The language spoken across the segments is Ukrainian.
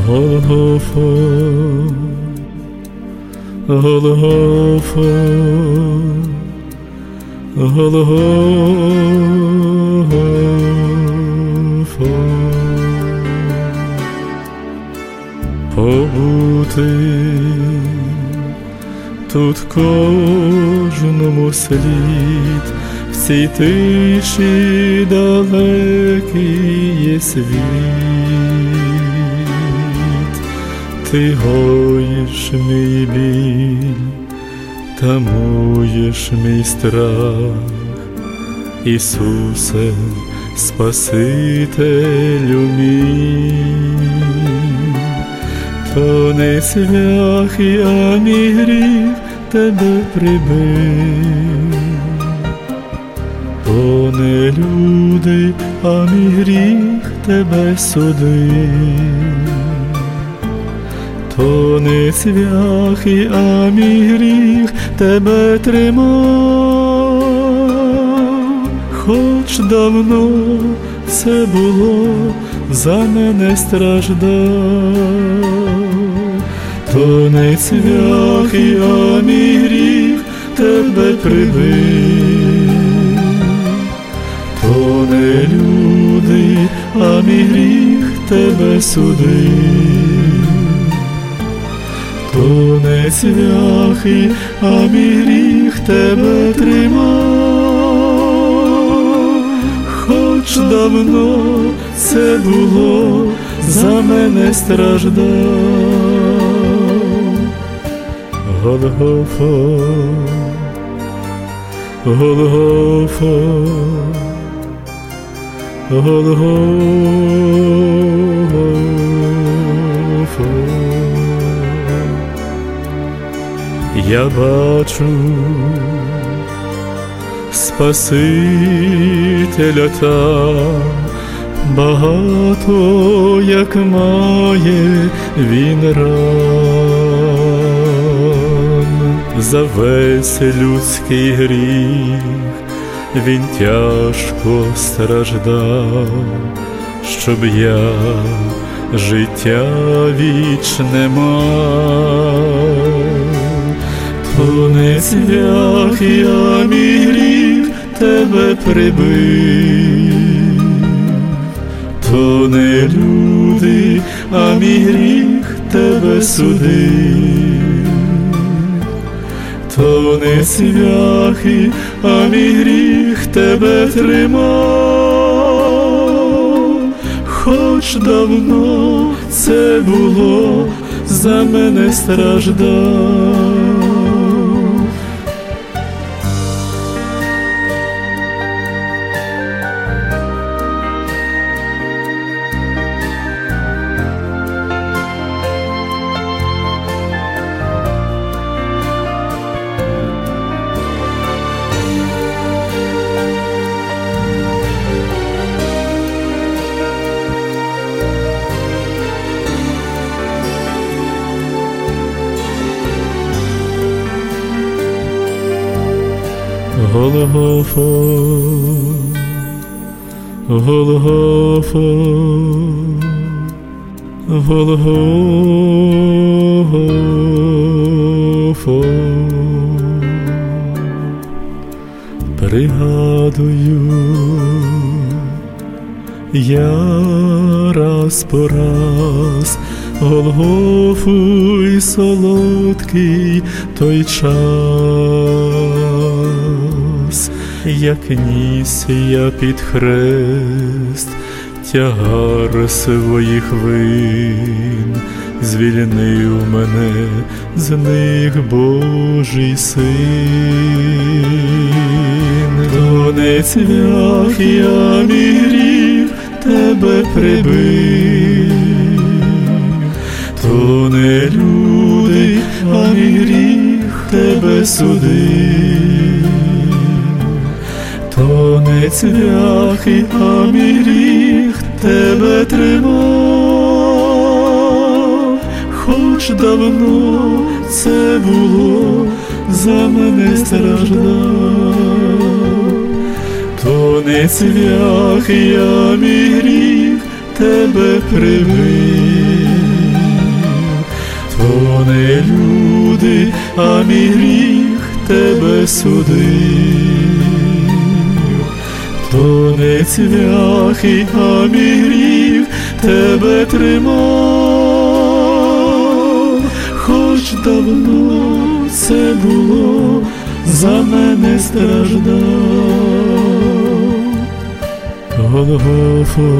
Голгофа, Голгофа, Голгофа. Побути тут кожному слід, в цій тиші далекий є світ. Ти гоїш мій біль, тамуєш мій страх, Ісусе, Спасителю мій. То не свях, а мій гріх тебе прибив, то не люди, а мій гріх тебе судив. То не свях, а мій гріх тебе тримав, хоч давно це було, за мене страждав. То не свях, а мій гріх тебе прибив, то не люди, а мій гріх тебе судив. То не свях, а мій гріх тебе тримав, хоч давно це було, за мене страждав. Голгофа, Голгофа, Голгофа. Я бачу Спасителя там, багато як має він ран. За весь людський гріх він тяжко страждав, щоб я життя вічне мав. То не свях, а мій гріх тебе прибив, то не люди, а мій гріх тебе судив. То не свях, а мій гріх тебе тримав, хоч давно це було, за мене страждав. Голгофа, Голгофа, Голгофа. Пригадую я раз по раз Голгофу й солодкий той час, як ніс я під хрест тягар своїх вин, звільнив мене з них Божий Син. То не свях, а мій гріх тебе прибив, то не люди, а мій гріх тебе судив. То не цвях, а мій гріх тебе тримав, хоч давно це було, за мене страждав. То не цвях, а мій гріх тебе прибив, не люди, а мій гріх тебе судив, то не цвяхи, а мій гріх тебе тримав, хоч давно це було, за мене страждав. Голгофа,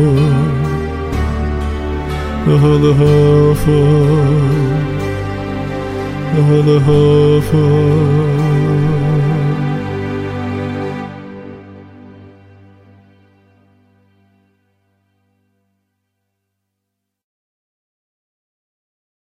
Голгофа, Голгофа.